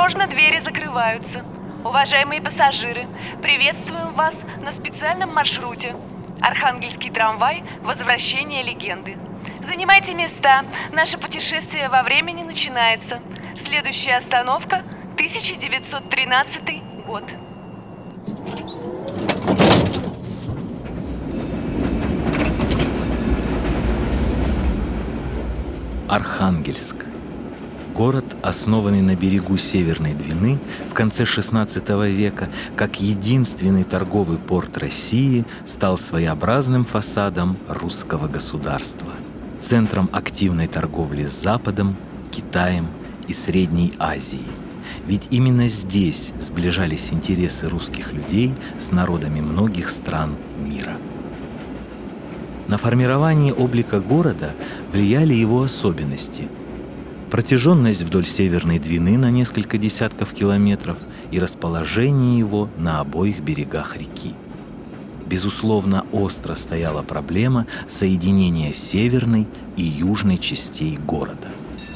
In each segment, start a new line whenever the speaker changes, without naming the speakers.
Осторожно, двери закрываются. Уважаемые пассажиры, приветствуем вас на специальном маршруте. Архангельский трамвай «Возвращение легенды». Занимайте места. Наше путешествие во времени начинается. Следующая остановка – 1913 год.
Архангельск. Город, основанный на берегу Северной Двины в конце XVI века, как единственный торговый порт России, стал своеобразным фасадом русского государства, центром активной торговли с Западом, Китаем и Средней Азией. Ведь именно здесь сближались интересы русских людей с народами многих стран мира. На формирование облика города влияли его особенности. Протяженность вдоль Северной Двины на несколько десятков километров и расположение его на обоих берегах реки. Безусловно, остро стояла проблема соединения северной и южной частей города.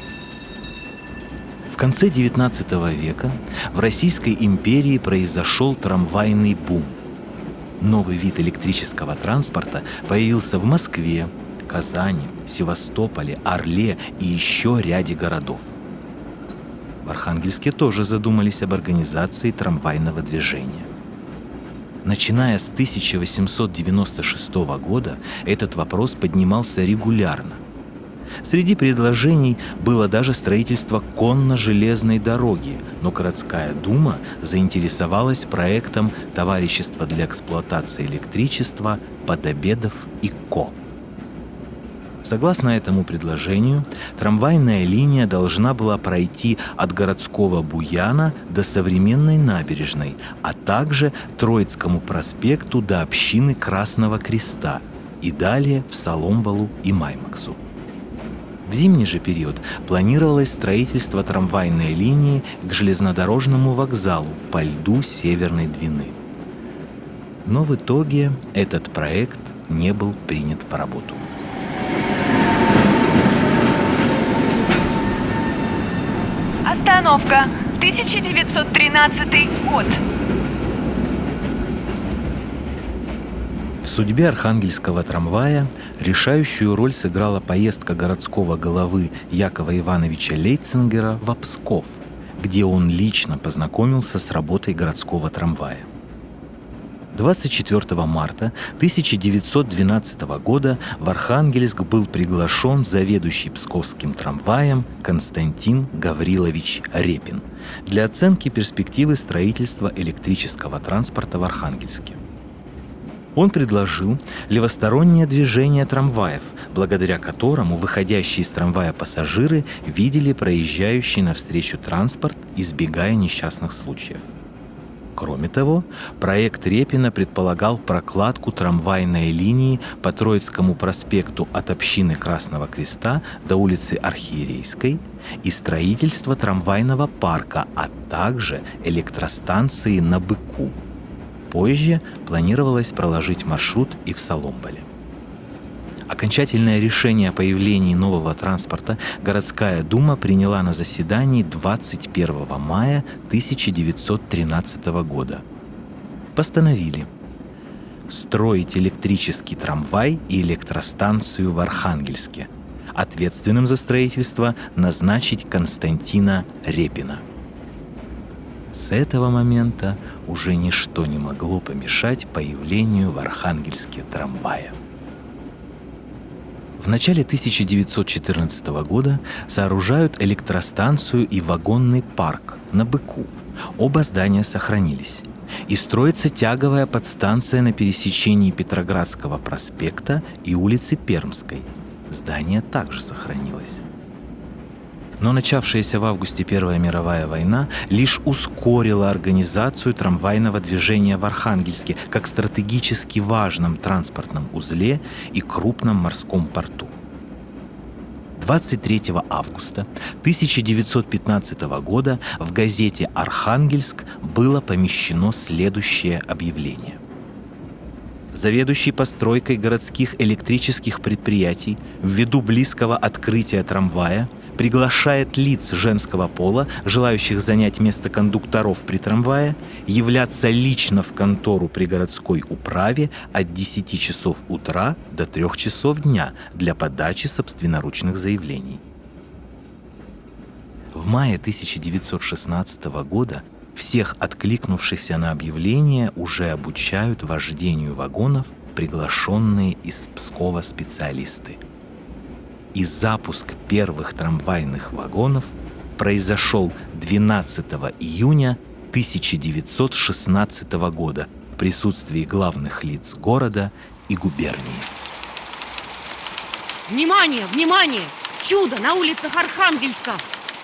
В конце XIX века в Российской империи произошел трамвайный бум. Новый вид электрического транспорта появился в Москве, Казани, Севастополе, Орле и еще ряде городов. В Архангельске тоже задумались об организации трамвайного движения. Начиная с 1896 года этот вопрос поднимался регулярно. Среди предложений было даже строительство конно-железной дороги, но городская дума заинтересовалась проектом Товарищества для эксплуатации электричества «Подобедов и Ко». Согласно этому предложению, трамвайная линия должна была пройти от городского Буяна до современной набережной, а также Троицкому проспекту до общины Красного Креста и далее в Соломбалу и Маймаксу. В зимний же период планировалось строительство трамвайной линии к железнодорожному вокзалу по льду Северной Двины. Но в итоге этот проект не был принят в работу.
Остановка 1913 год.
В судьбе архангельского трамвая решающую роль сыграла поездка городского головы Якова Ивановича Лейцингера в Псков, где он лично познакомился с работой городского трамвая. 24 марта 1912 года в Архангельск был приглашен заведующий Псковским трамваем Константин Гаврилович Репин для оценки перспективы строительства электрического транспорта в Архангельске. Он предложил левостороннее движение трамваев, благодаря которому выходящие из трамвая пассажиры видели проезжающий навстречу транспорт, избегая несчастных случаев. Кроме того, проект Репина предполагал прокладку трамвайной линии по Троицкому проспекту от общины Красного Креста до улицы Архиерейской и строительство трамвайного парка, а также электростанции на Быку. Позже планировалось проложить маршрут и в Соломбале. Окончательное решение о появлении нового транспорта городская дума приняла на заседании 21 мая 1913 года. Постановили строить электрический трамвай и электростанцию в Архангельске. Ответственным за строительство назначить Константина Репина. С этого момента уже ничто не могло помешать появлению в Архангельске трамвая. В начале 1914 года сооружают электростанцию и вагонный парк на Быку. Оба здания сохранились. И строится тяговая подстанция на пересечении Петроградского проспекта и улицы Пермской. Здание также сохранилось. Но начавшаяся в августе Первая мировая война лишь ускорила организацию трамвайного движения в Архангельске как стратегически важном транспортном узле и крупном морском порту. 23 августа 1915 года в газете «Архангельск» было помещено следующее объявление. Заведующий постройкой городских электрических предприятий ввиду близкого открытия трамвая приглашает лиц женского пола, желающих занять место кондукторов при трамвае, являться лично в контору при городской управе от 10 часов утра до 3 часов дня для подачи собственноручных заявлений. В мае 1916 года всех откликнувшихся на объявление уже обучают вождению вагонов приглашенные из Пскова специалисты. И запуск первых трамвайных вагонов произошел 12 июня 1916 года в присутствии главных лиц города и губернии.
Внимание, внимание! Чудо на улицах Архангельска!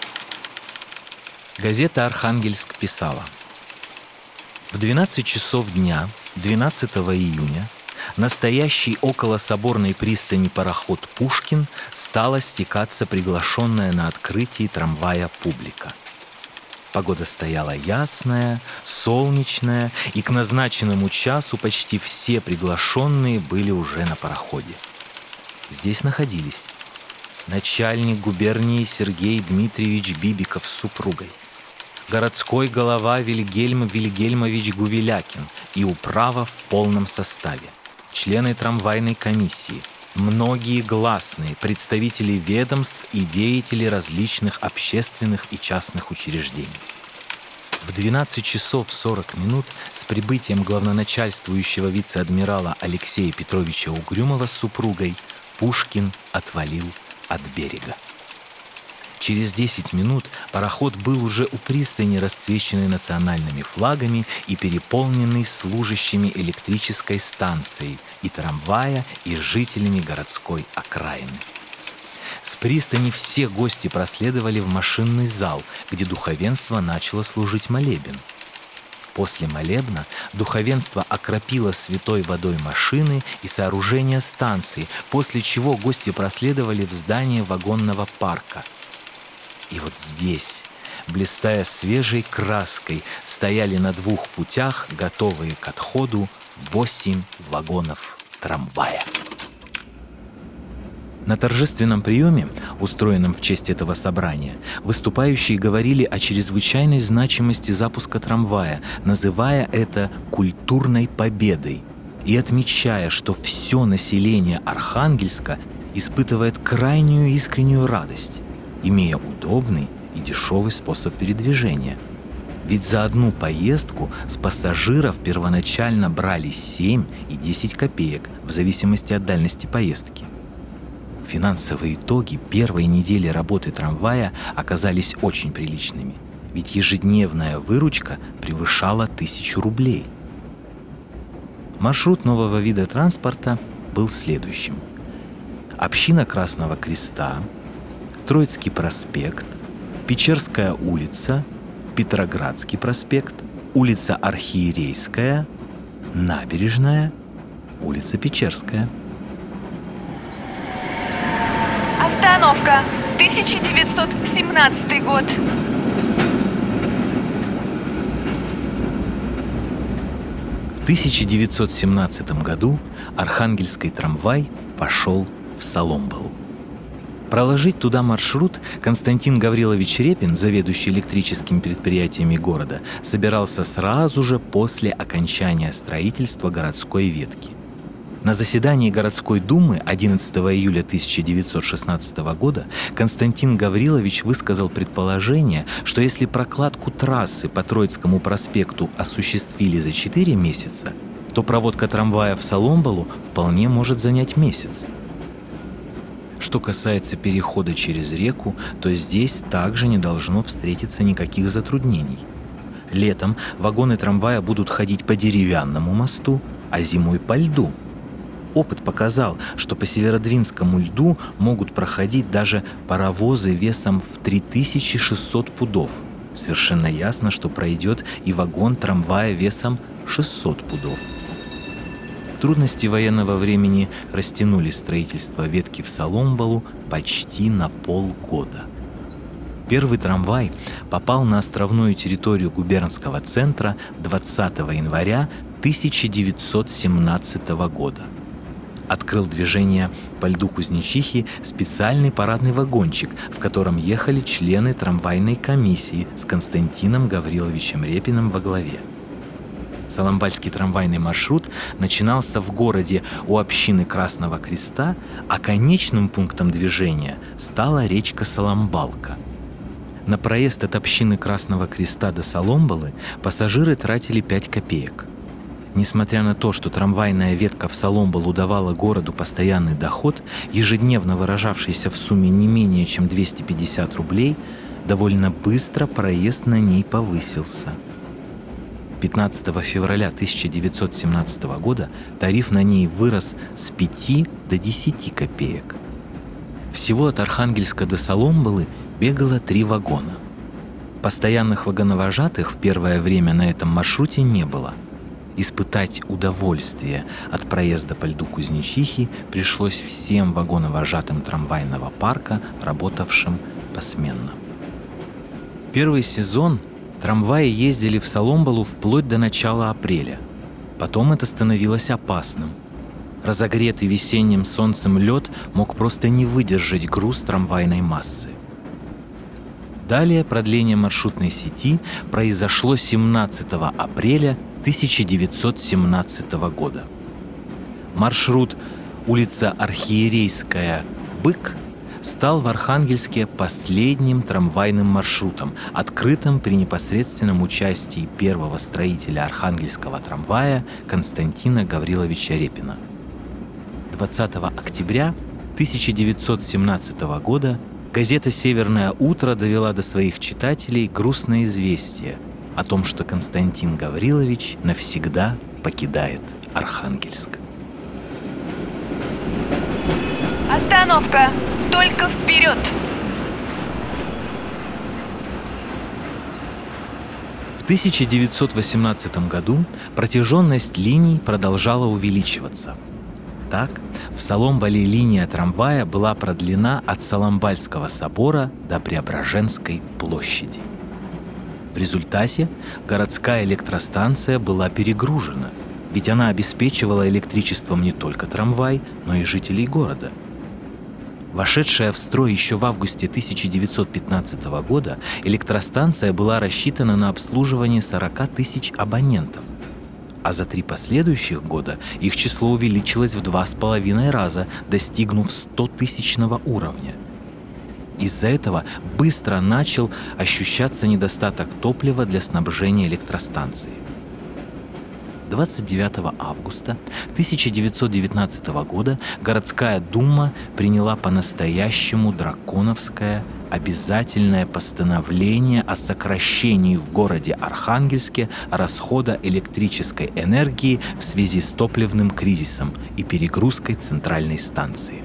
Газета «Архангельск» писала: в 12 часов дня 12 июня настоящий около соборной пристани пароход «Пушкин» стала стекаться приглашенная на открытие трамвая публика. Погода стояла ясная, солнечная, и к назначенному часу почти все приглашенные были уже на пароходе. Здесь находились начальник губернии Сергей Дмитриевич Бибиков с супругой, городской голова Вильгельм Вильгельмович Гувелякин и управа в полном составе, члены трамвайной комиссии, многие гласные, представители ведомств и деятели различных общественных и частных учреждений. В 12 часов 40 минут с прибытием главноначальствующего вице-адмирала Алексея Петровича Угрюмова с супругой Пушкин отвалил от берега. Через 10 минут пароход был уже у пристани, расцвеченный национальными флагами и переполненный служащими электрической станцией и трамвая, и жителями городской окраины. С пристани все гости проследовали в машинный зал, где духовенство начало служить молебен. После молебна духовенство окропило святой водой машины и сооружения станции, после чего гости проследовали в здание вагонного парка. И вот здесь, блистая свежей краской, стояли на 2 путях, готовые к отходу, 8 вагонов трамвая. На торжественном приеме, устроенном в честь этого собрания, выступающие говорили о чрезвычайной значимости запуска трамвая, называя это «культурной победой» и отмечая, что все население Архангельска испытывает крайнюю искреннюю радость, имея удобный и дешевый способ передвижения. Ведь за одну поездку с пассажиров первоначально брали 7 и 10 копеек в зависимости от дальности поездки. Финансовые итоги первой недели работы трамвая оказались очень приличными, ведь ежедневная выручка превышала 1000 рублей. Маршрут нового вида транспорта был следующим: община Красного Креста, Троицкий проспект, Печерская улица, Петроградский проспект, улица Архиерейская, Набережная, улица Печерская.
Остановка. 1917 год.
В 1917 году Архангельский трамвай пошел в Соломбалу. Проложить туда маршрут Константин Гаврилович Репин, заведующий электрическими предприятиями города, собирался сразу же после окончания строительства городской ветки. На заседании городской думы 11 июля 1916 года Константин Гаврилович высказал предположение, что если прокладку трассы по Троицкому проспекту осуществили за 4 месяца, то проводка трамвая в Соломбалу вполне может занять месяц. Что касается перехода через реку, то здесь также не должно встретиться никаких затруднений. Летом вагоны трамвая будут ходить по деревянному мосту, а зимой по льду. Опыт показал, что по северодвинскому льду могут проходить даже паровозы весом в 3600 пудов. Совершенно ясно, что пройдет и вагон трамвая весом 600 пудов. Трудности военного времени растянули строительство ветки в Соломбалу почти на полгода. Первый трамвай попал на островную территорию губернского центра 20 января 1917 года. открыл движение по льду Кузнечихи специальный парадный вагончик, в котором ехали члены трамвайной комиссии с Константином Гавриловичем Репиным во главе. Соломбальский трамвайный маршрут начинался в городе у общины Красного Креста, а конечным пунктом движения стала речка Соломбалка. На проезд от общины Красного Креста до Соломбалы пассажиры тратили 5 копеек. Несмотря на то, что трамвайная ветка в Соломбалу давала городу постоянный доход, ежедневно выражавшийся в сумме не менее чем 250 рублей, довольно быстро проезд на ней повысился. 15 февраля 1917 года тариф на ней вырос с 5 до 10 копеек. Всего от Архангельска до Соломбалы бегало 3 вагона. Постоянных вагоновожатых в первое время на этом маршруте не было. Испытать удовольствие от проезда по льду Кузнечихи пришлось всем вагоновожатым трамвайного парка, работавшим посменно. В первый сезон трамваи ездили в Соломбалу вплоть до начала апреля. Потом это становилось опасным. Разогретый весенним солнцем лед мог просто не выдержать груз трамвайной массы. Далее продление маршрутной сети произошло 17 апреля 1917 года. Маршрут улица Архиерейская, Бык стал в Архангельске последним трамвайным маршрутом, открытым при непосредственном участии первого строителя архангельского трамвая Константина Гавриловича Репина. 20 октября 1917 года газета «Северное утро» довела до своих читателей грустное известие о том, что Константин Гаврилович навсегда покидает Архангельск.
Остановка! Только вперед!
В 1918 году протяженность линий продолжала увеличиваться. Так, в Соломбале линия трамвая была продлена от Соломбальского собора до Преображенской площади. В результате городская электростанция была перегружена, ведь она обеспечивала электричеством не только трамвай, но и жителей города. Вошедшая в строй еще в августе 1915 года, электростанция была рассчитана на обслуживание 40 тысяч абонентов, а за 3 последующих года их число увеличилось в 2,5 раза, достигнув 100-тысячного уровня. Из-за этого быстро начал ощущаться недостаток топлива для снабжения электростанции. 29 августа 1919 года городская дума приняла по-настоящему драконовское обязательное постановление о сокращении в городе Архангельске расхода электрической энергии в связи с топливным кризисом и перегрузкой центральной станции.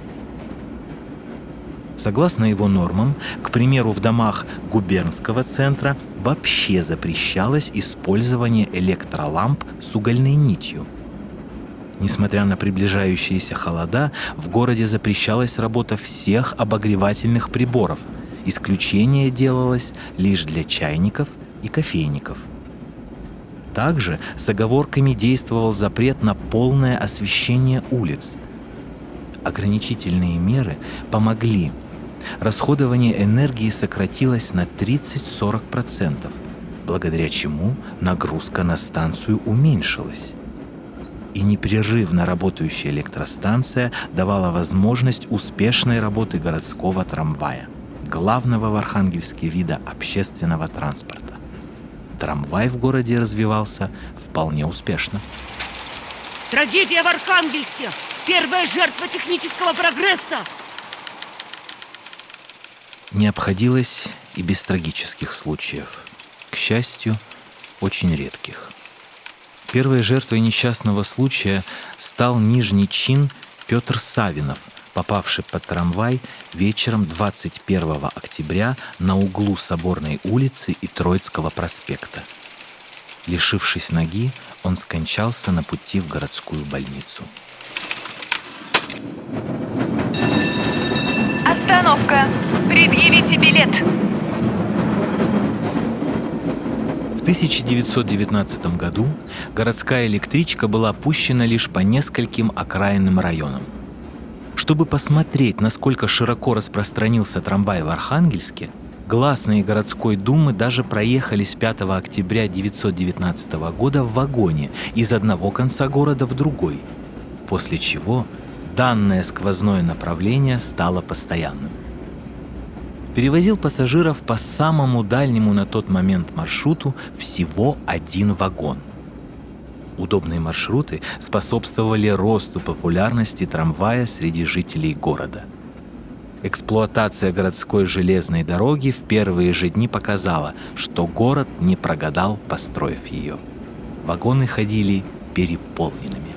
Согласно его нормам, к примеру, в домах губернского центра вообще запрещалось использование электроламп с угольной нитью. Несмотря на приближающиеся холода, в городе запрещалась работа всех обогревательных приборов. Исключение делалось лишь для чайников и кофейников. Также с оговорками действовал запрет на полное освещение улиц. Ограничительные меры помогли. Расходование энергии сократилось на 30-40%, благодаря чему нагрузка на станцию уменьшилась. И непрерывно работающая электростанция давала возможность успешной работы городского трамвая, главного в Архангельске вида общественного транспорта. Трамвай в городе развивался вполне успешно.
Трагедия в Архангельске! Первая жертва технического прогресса!
Не обходилось и без трагических случаев. К счастью, очень редких. Первой жертвой несчастного случая стал нижний чин Петр Савинов, попавший под трамвай вечером 21 октября на углу Соборной улицы и Троицкого проспекта. Лишившись ноги, он скончался на пути в городскую больницу.
Остановка! Предъявите билет!
В 1919 году городская электричка была пущена лишь по нескольким окраинным районам. Чтобы посмотреть, насколько широко распространился трамвай в Архангельске, гласные городской думы даже проехались 5 октября 1919 года в вагоне из одного конца города в другой, после чего данное сквозное направление стало постоянным. Перевозил пассажиров по самому дальнему на тот момент маршруту всего один вагон. Удобные маршруты способствовали росту популярности трамвая среди жителей города. Эксплуатация городской железной дороги в первые же дни показала, что город не прогадал, построив ее. Вагоны ходили переполненными.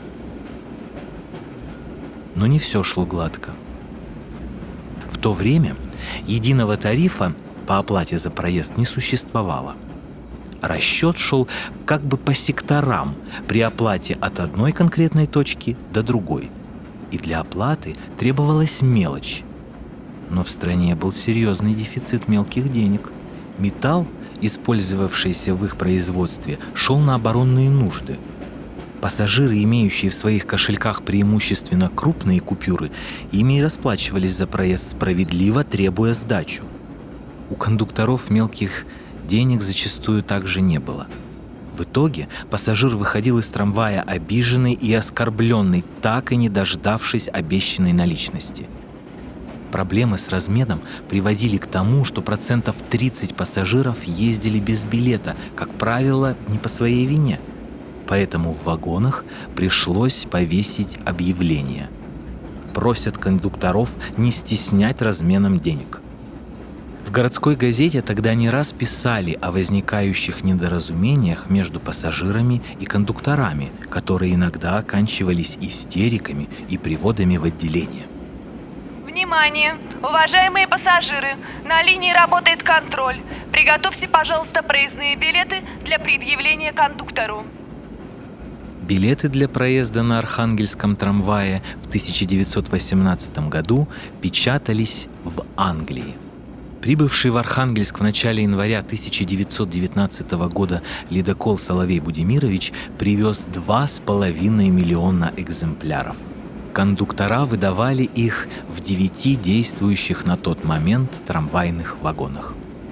Но не все шло гладко. В то время единого тарифа по оплате за проезд не существовало. Расчет шел как бы по секторам при оплате от одной конкретной точки до другой. И для оплаты требовалась мелочь. Но в стране был серьезный дефицит мелких денег. Металл, использовавшийся в их производстве, шел на оборонные нужды. Пассажиры, имеющие в своих кошельках преимущественно крупные купюры, ими и расплачивались за проезд справедливо, требуя сдачу. У кондукторов мелких денег зачастую также не было. В итоге пассажир выходил из трамвая обиженный и оскорбленный, так и не дождавшись обещанной наличности. Проблемы с разменом приводили к тому, что 30% пассажиров ездили без билета, как правило, не по своей вине. Поэтому в вагонах пришлось повесить объявление. Просят кондукторов не стеснять разменом денег. В городской газете тогда не раз писали о возникающих недоразумениях между пассажирами и кондукторами, которые иногда оканчивались истериками и приводами в отделение.
Внимание! Уважаемые пассажиры, на линии работает контроль. Приготовьте, пожалуйста, проездные билеты для предъявления кондуктору.
Билеты для проезда на Архангельском трамвае в 1918 году печатались в Англии. Прибывший в Архангельск в начале января 1919 года ледокол «Соловей Будимирович» привез 2,5 миллиона экземпляров. Кондуктора выдавали их в 9 действующих на тот момент трамвайных вагонах.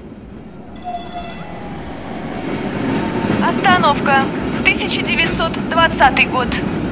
Остановка. 1920 год.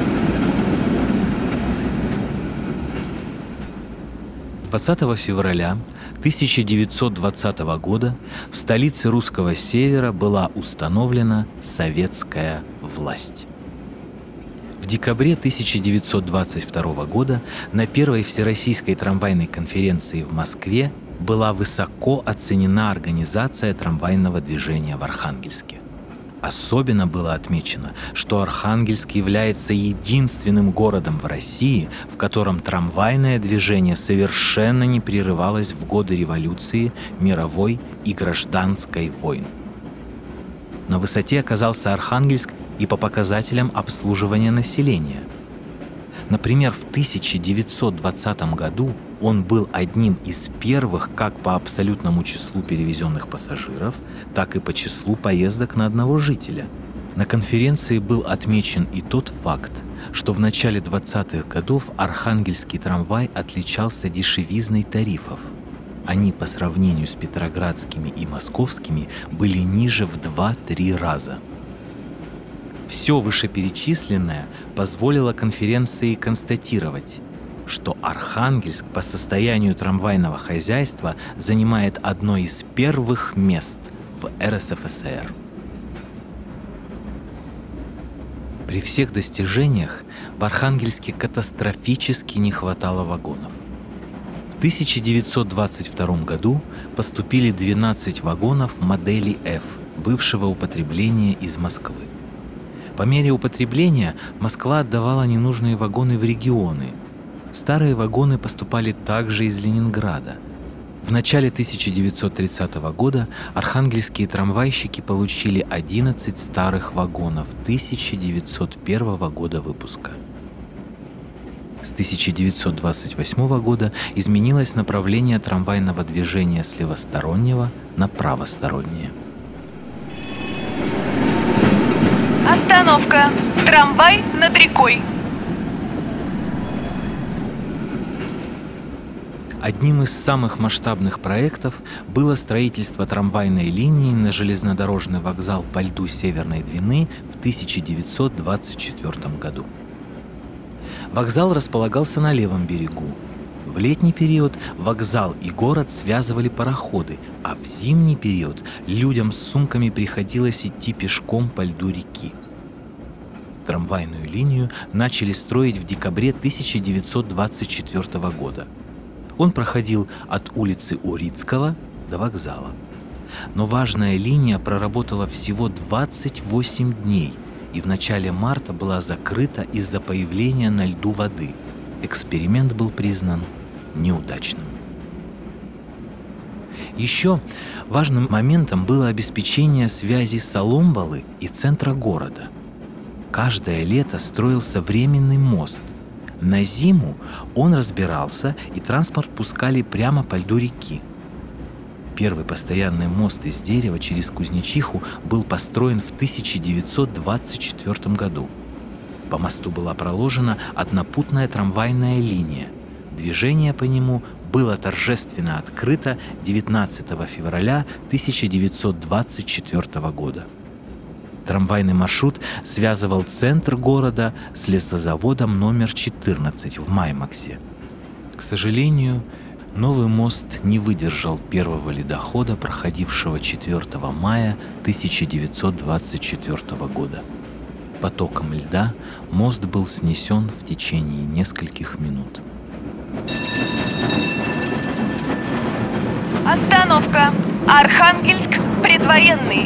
– 20 февраля 1920 года в столице русского севера была установлена советская власть. В декабре 1922 года на первой Всероссийской трамвайной конференции в Москве была высоко оценена организация трамвайного движения в Архангельске. Особенно было отмечено, что Архангельск является единственным городом в России, в котором трамвайное движение совершенно не прерывалось в годы революции, мировой и гражданской войн. На высоте оказался Архангельск и по показателям обслуживания населения. Например, в 1920 году он был одним из первых как по абсолютному числу перевезенных пассажиров, так и по числу поездок на одного жителя. На конференции был отмечен и тот факт, что в начале 20-х годов архангельский трамвай отличался дешевизной тарифов. Они по сравнению с петроградскими и московскими были ниже в 2-3 раза. Все вышеперечисленное позволило конференции констатировать, что Архангельск по состоянию трамвайного хозяйства занимает одно из первых мест в РСФСР. При всех достижениях в Архангельске катастрофически не хватало вагонов. В 1922 году поступили 12 вагонов модели F бывшего употребления из Москвы. По мере употребления Москва отдавала ненужные вагоны в регионы. Старые вагоны поступали также из Ленинграда. В начале 1930 года архангельские трамвайщики получили 11 старых вагонов 1901 года выпуска. С 1928 года изменилось направление трамвайного движения с левостороннего на правостороннее.
Остановка. Трамвай над рекой.
Одним из самых масштабных проектов было строительство трамвайной линии на железнодорожный вокзал по льду Северной Двины в 1924 году. Вокзал располагался на левом берегу. В летний период вокзал и город связывали пароходы, а в зимний период людям с сумками приходилось идти пешком по льду реки. Трамвайную линию начали строить в декабре 1924 года. Он проходил от улицы Урицкого до вокзала. Но важная линия проработала всего 28 дней и в начале марта была закрыта из-за появления на льду воды. Эксперимент был признан неудачным. Еще важным моментом было обеспечение связи Соломбалы и центра города. Каждое лето строился временный мост. На зиму он разбирался, и транспорт пускали прямо по льду реки. Первый постоянный мост из дерева через Кузнечиху был построен в 1924 году. По мосту была проложена однопутная трамвайная линия. Движение по нему было торжественно открыто 19 февраля 1924 года. Трамвайный маршрут связывал центр города с лесозаводом номер 14 в Маймаксе. К сожалению, новый мост не выдержал первого ледохода, проходившего 4 мая 1924 года. Потоком льда мост был снесен в течение нескольких минут.
Остановка. Архангельск, предвоенный.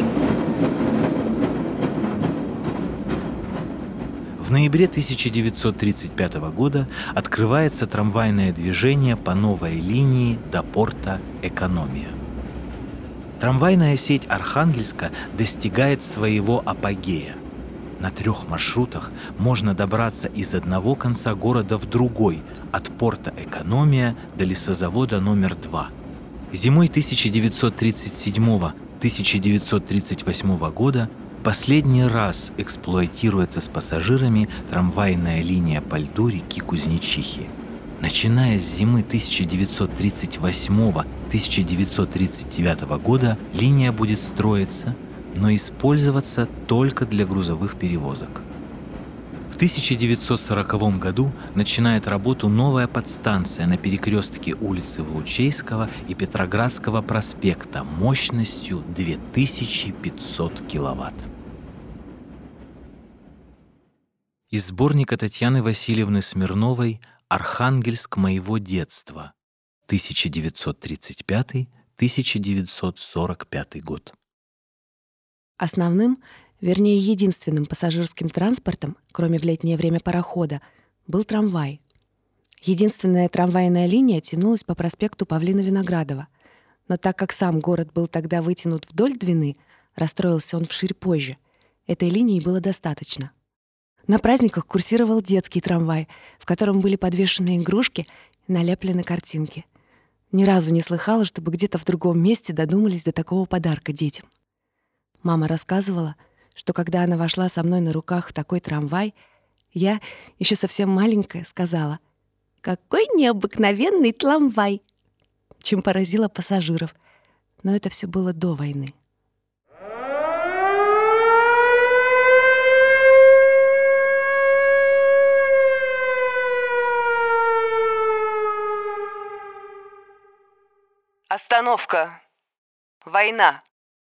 В ноябре 1935 года открывается трамвайное движение по новой линии до порта Экономия. Трамвайная сеть Архангельска достигает своего апогея. На 3 маршрутах можно добраться из одного конца города в другой, от порта Экономия до лесозавода номер 2. Зимой 1937-1938 года последний раз эксплуатируется с пассажирами трамвайная линия по льду реки Кузнечихи. Начиная с зимы 1938-1939 года линия будет строиться, но использоваться только для грузовых перевозок. В 1940 году начинает работу новая подстанция на перекрестке улицы Ваучейского и Петроградского проспекта мощностью 2500 киловатт. Из сборника Татьяны Васильевны Смирновой «Архангельск моего детства», 1935-1945 год.
Основным, вернее, единственным пассажирским транспортом, кроме в летнее время парохода, был трамвай. Единственная трамвайная линия тянулась по проспекту Павлина-Виноградова. Но так как сам город был тогда вытянут вдоль Двины, расстроился он вширь позже. Этой линии было достаточно. На праздниках курсировал детский трамвай, в котором были подвешены игрушки и налеплены картинки. Ни разу не слыхала, чтобы где-то в другом месте додумались до такого подарка детям. Мама рассказывала, что когда она вошла со мной на руках в такой трамвай, я, еще совсем маленькая, сказала: «Какой необыкновенный трамвай!», чем поразила пассажиров. Но это все было до войны.
Остановка. Война.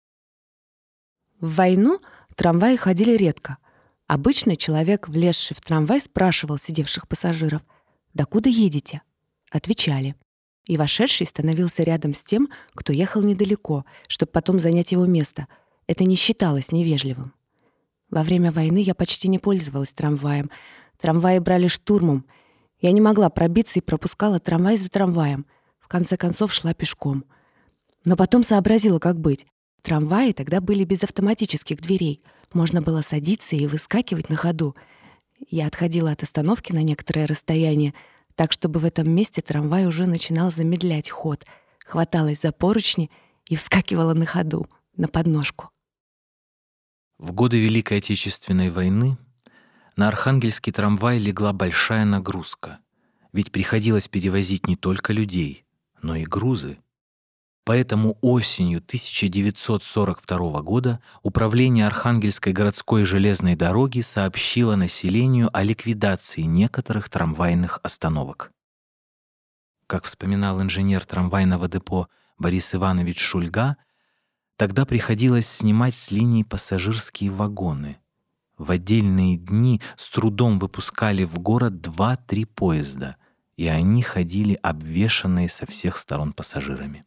В войну трамваи ходили редко. Обычно человек, влезший в трамвай, спрашивал сидевших пассажиров: «Докуда едете?» Отвечали. И вошедший становился рядом с тем, кто ехал недалеко, чтобы потом занять его место. Это не считалось невежливым. Во время войны я почти не пользовалась трамваем. Трамваи брали штурмом. Я не могла пробиться и пропускала трамвай за трамваем. В конце концов шла пешком. Но потом сообразила, как быть. Трамваи тогда были без автоматических дверей. Можно было садиться и выскакивать на ходу. Я отходила от остановки на некоторое расстояние, так, чтобы в этом месте трамвай уже начинал замедлять ход, хваталась за поручни и вскакивала на ходу, на подножку.
В годы Великой Отечественной войны на Архангельский трамвай легла большая нагрузка, ведь приходилось перевозить не только людей, но и грузы. Поэтому осенью 1942 года Управление Архангельской городской железной дороги сообщило населению о ликвидации некоторых трамвайных остановок. Как вспоминал инженер трамвайного депо Борис Иванович Шульга, тогда приходилось снимать с линий пассажирские вагоны. В отдельные дни с трудом выпускали в город 2-3 поезда, и они ходили обвешанные со всех сторон пассажирами.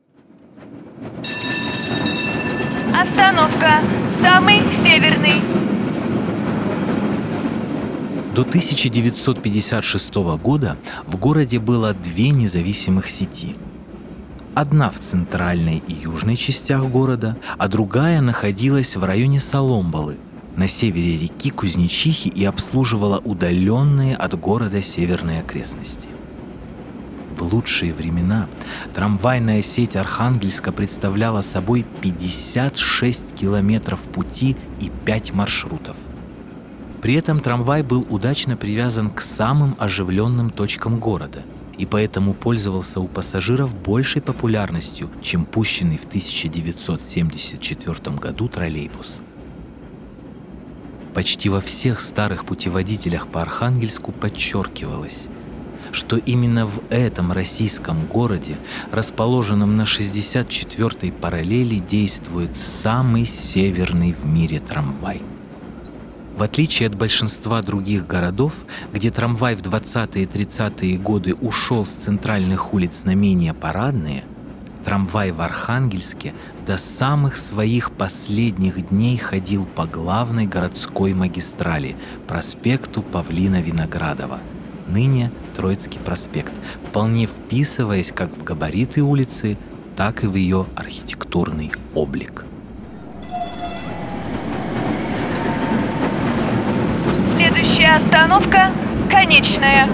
Остановка. Самый северный.
До 1956 года в городе было 2 независимых сети. Одна в центральной и южной частях города, а другая находилась в районе Соломбалы, на севере реки Кузнечихи, и обслуживала удаленные от города северные окрестности. В лучшие времена трамвайная сеть Архангельска представляла собой 56 километров пути и 5 маршрутов. При этом трамвай был удачно привязан к самым оживленным точкам города и поэтому пользовался у пассажиров большей популярностью, чем пущенный в 1974 году троллейбус. Почти во всех старых путеводителях по Архангельску подчеркивалось, что именно в этом российском городе, расположенном на 64-й параллели, действует самый северный в мире трамвай. В отличие от большинства других городов, где трамвай в 20-е и 30-е годы ушел с центральных улиц на менее парадные, трамвай в Архангельске до самых своих последних дней ходил по главной городской магистрали, проспекту Павлина Виноградова, ныне Троицкий проспект, вполне вписываясь как в габариты улицы, так и в ее архитектурный облик.
Следующая остановка – Конечная.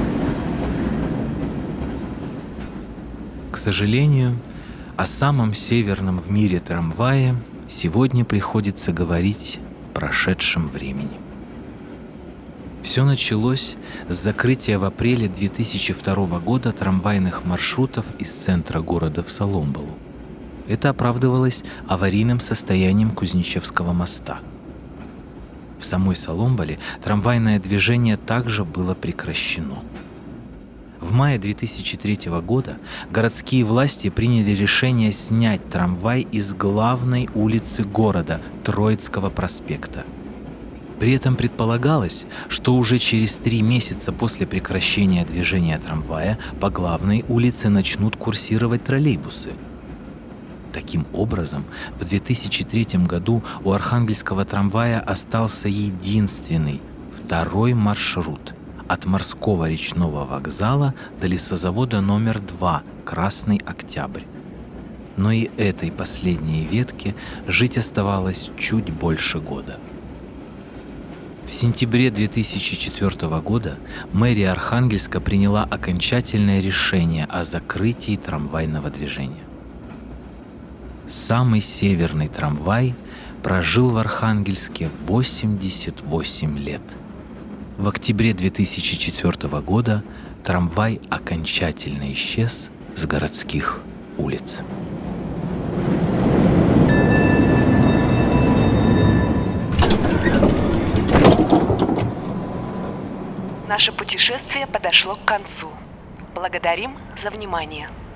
К сожалению, о самом северном в мире трамвае сегодня приходится говорить в прошедшем времени. Все началось с закрытия в апреле 2002 года трамвайных маршрутов из центра города в Соломбалу. Это оправдывалось аварийным состоянием Кузнечевского моста. В самой Соломбале трамвайное движение также было прекращено. В мае 2003 года городские власти приняли решение снять трамвай из главной улицы города Троицкого проспекта. При этом предполагалось, что уже через 3 месяца после прекращения движения трамвая по главной улице начнут курсировать троллейбусы. Таким образом, в 2003 году у Архангельского трамвая остался единственный, второй маршрут от морского речного вокзала до лесозавода номер 2 «Красный Октябрь». Но и этой последней ветке жить оставалось чуть больше года. В сентябре 2004 года мэрия Архангельска приняла окончательное решение о закрытии трамвайного движения. Самый северный трамвай прожил в Архангельске 88 лет. В октябре 2004 года трамвай окончательно исчез с городских улиц.
Наше путешествие подошло к концу. Благодарим за внимание.